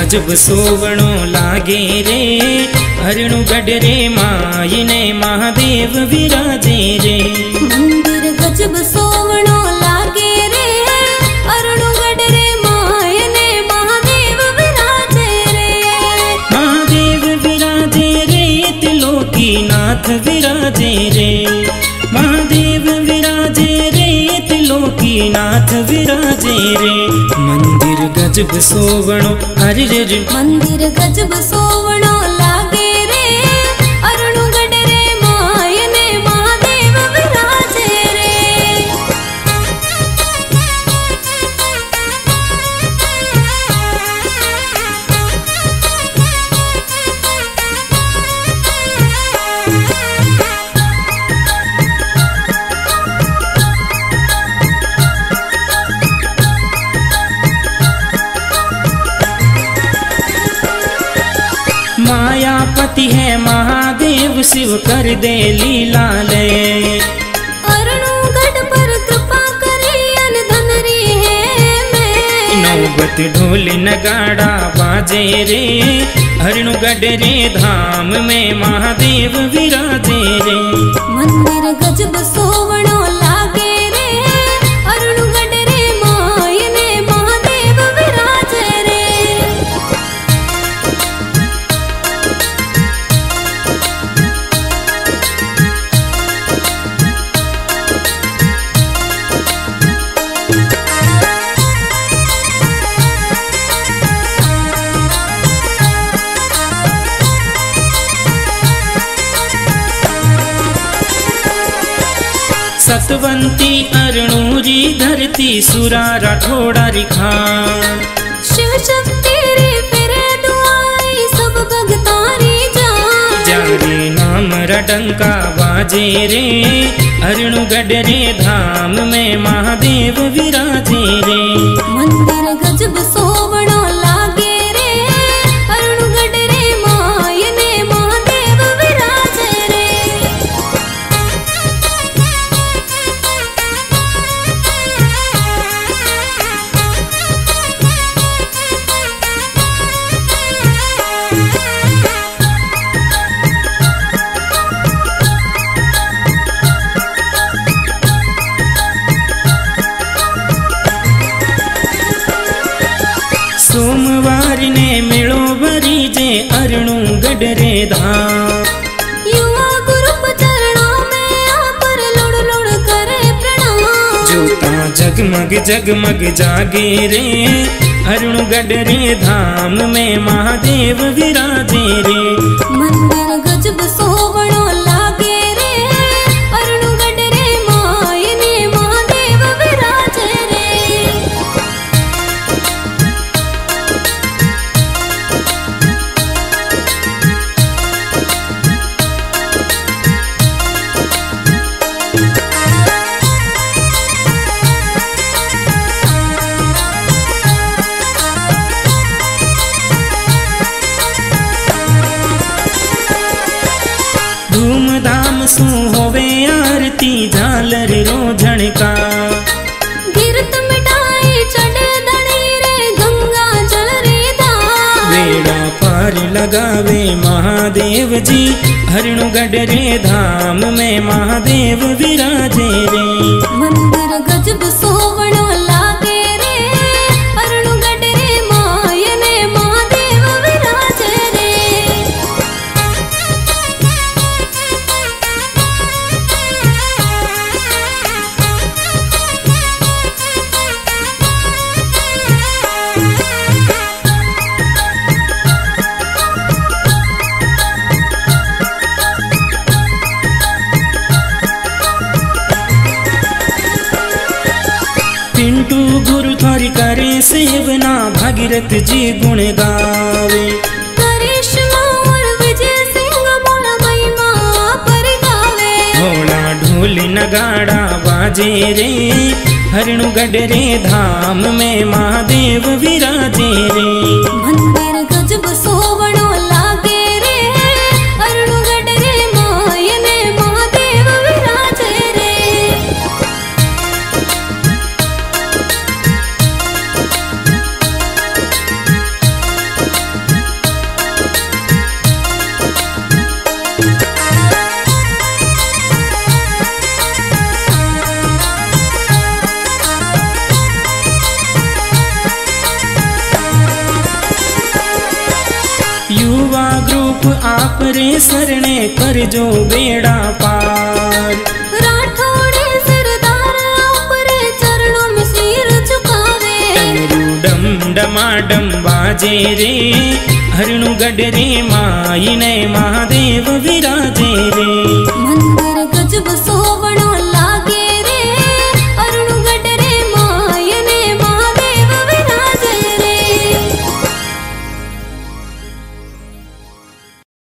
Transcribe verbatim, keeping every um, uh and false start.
गजब सोवणो लागे रे, हरणु गढ़ रे मायने महादेव विराजे रे। मंदिर गजब सोवणो लागे रे, हरणु गढ़ रे मायने महादेव विराजे रे। महादेव विराजे रे, त्रिलोकी नाथ विराजे रे। महादेव विराजे रे, त्रिलोकी नाथ विराजे रे। मंदिर गजब सोवणो हरि रे, मंदिर गजब सोवणो लागे रे, हरणु गढ़ रे मायने महादेव विराजे रे। मायापति है महादेव, शिव कर दे लीला ले। हरणु गढ़ पर कृपा करी अन धन री है मैं। नौबत ढोल नगाड़ा बाजे रे, हरणु गढ़ रे धाम में महादेव विराजे रे। मंदिर गजब सोवणो लागे रे, हरणु गढ़ रे मायने महादेव विराजे रे। सतवंती अरुणूरी धरती सुरा राठौड़ा रिखान। शिव शक्ति रे फिरे दुआई सब भगतारी जान। जारे नाम रडंका बाजे रे, हरणु गढ़ रे धाम में महादेव विराजे रे। मंदिर गजब सोवणो लागे रे, हरणु गढ़ रे मायने महादेव विराजे रे। सोमवार ने मेलो भरी जे, अरणु गढ़ रे धाम। युवा ग्रुप चरणों में आपर लुड़ लुड़ करे प्रणाम। जोता जगमग जगमग जागे रे, अरुणु गढ़ रे धाम में महादेव विराजे रे। मंदिर गजब सोवणो लागे रे, हरणु गढ़ रे मायने महादेव विराजे रे। धूमधाम सु होवे आरती, झालर रोझण का। गिरत मिठाई चढ़े धनी रे, गंगा जल रे धाम। बेड़ा पार लगावे महादेव जी, हरणु गढ़ रे धाम में महादेव विराजे रे। मंदिर गजब सोवणो लागे रे, हरणु गढ़ रे मायने महादेव विराजे रे। पिंटू गुरु थोरी करे सेवना, भागीरथ जी गुण गावे। करिश्मा और विजय सिंह मोला महिमा पर गावे। भोला ढोल नगाड़ा बाजे रे, हरणु गढ़ रे धाम में महादेव विराजे रे। मंदिर गजब सोवणो लागे रे, हरणु गढ़ रे मायने महादेव विराजे रे। आप आप रे शरणे करजो बेड़ा पार। राठौड़े सरदार आपरे चरणों में सिर झुकावे। डमरू डम डमाडम बाजे रे हरणु गढ़ रे माई ने महादेव विराजे रे। मंदिर गजब सो